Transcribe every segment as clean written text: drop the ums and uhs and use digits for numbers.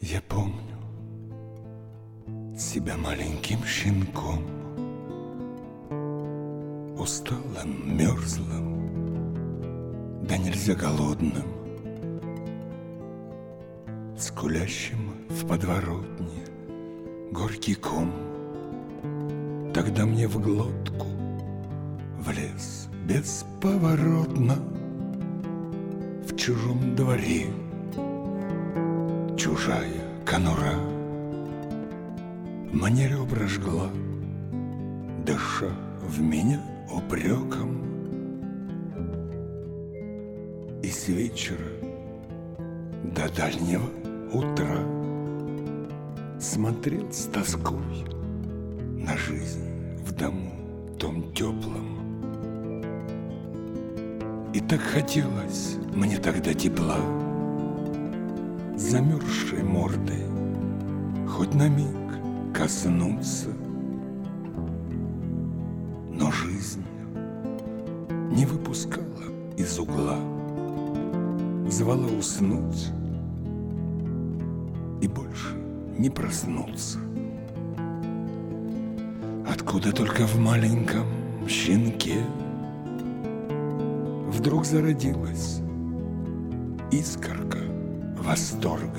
Я помню себя маленьким щенком, усталым, мерзлым, да нельзя голодным, скулящим в подворотне горький ком. Тогда мне в глотку влез бесповоротно в чужом дворе чужая конура. Мне ребра жгла, дыша в меня упреком. И с вечера до дальнего утра смотрел с тоской на жизнь в дому том теплом. И так хотелось мне тогда тепла, замерзшей мордой хоть на миг коснуться. Но жизнь не выпускала из угла, звала уснуть и больше не проснуться. Откуда только в маленьком щенке вдруг зародилась искорка восторга.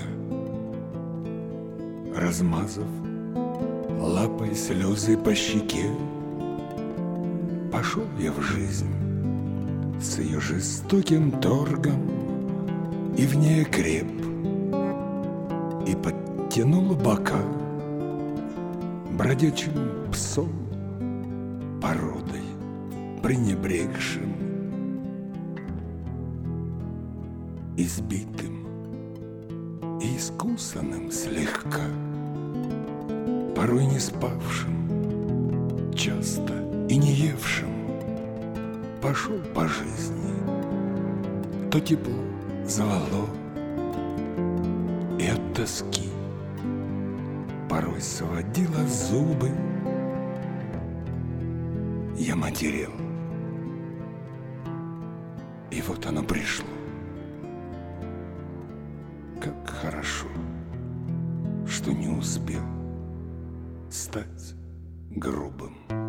Размазав лапой слезы по щеке, пошел я в жизнь с ее жестоким торгом, и в ней креп, и подтянул бока бродячим псом породой пренебрегшим, избитым и искусанным слегка, порой не спавшим, часто и не евшим, пошел по жизни, то тепло звало, и от тоски порой сводила зубы. Я матерел, и вот оно пришло. Как хорошо, что не успел стать грубым.